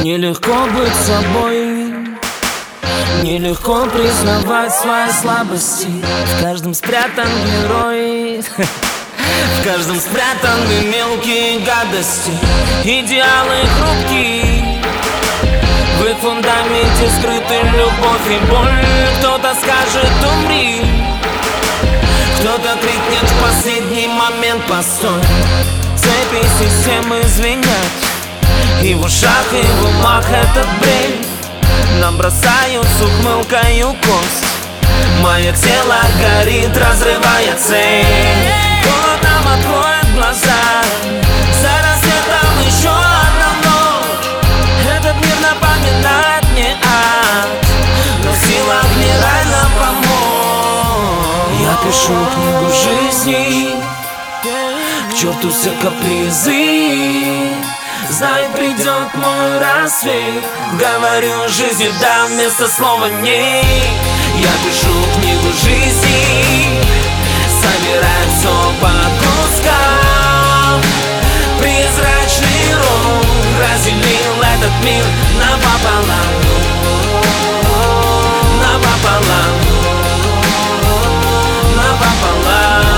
Нелегко быть собой, нелегко признавать свои слабости. В каждом спрятан герой, в каждом спрятаны мелкие гадости. Идеалы хрупкие, в их фундаменте скрыты любовь и боль. Кто-то скажет умри, кто-то крикнет в последний момент постой. Цепи системы звенят, и в ушах, и в умах этот бред. Нам бросают с ухмылкою кость. Мое тело горит, разрывая цель. Кто нам откроет глаза? За рассветом еще одна ночь. Этот мир напоминает мне ад, но в силах нереально помочь. Я пишу книгу жизни, к черту все капризы. Знай, придет мой рассвет. Говорю жизни да вместо слова нет. Я пишу книгу жизни, собираю все по кускам. Призрачный рок разделил этот мир напополам, напополам, напополам.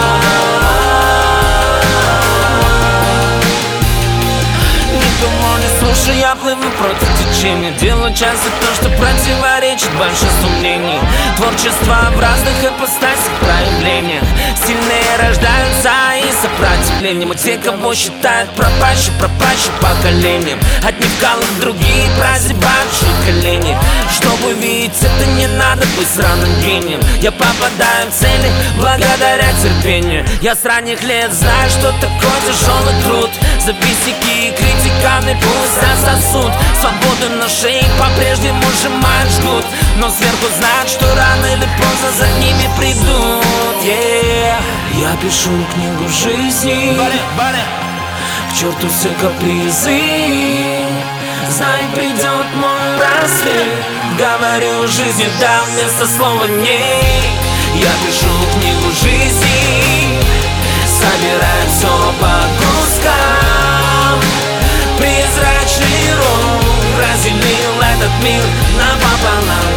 Слушай, я плыву против течения. Делаю часто то, что противоречит большинству мнений. Творчество в разных ипостасях, проявлениях. Сильные рождаются из сопротивления. Мы те, кого считают пропащим поколением. Одни вкалывают, другие прозябают в колени. Чтобы видеть это, не надо быть сраным гением. Я попадаю в цели благодаря терпению. Я с ранних лет знаю, что такое тяжелый труд. Завистники и критиканы пусть засосут. Свободу на шее по-прежнему сжимают, жгут. Но сверху знают, что рано или поздно за ними придут. Я пишу книгу жизни, к черту все капризы. Знай, придет мой рассвет. Говорю жизни да вместо слова нет. Я пишу книгу жизни, собираю все по кускам. Призрачный рок разделил этот мир напополам,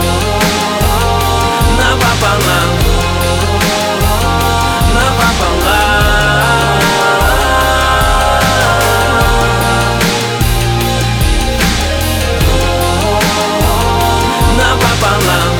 напополам, напополам, напополам.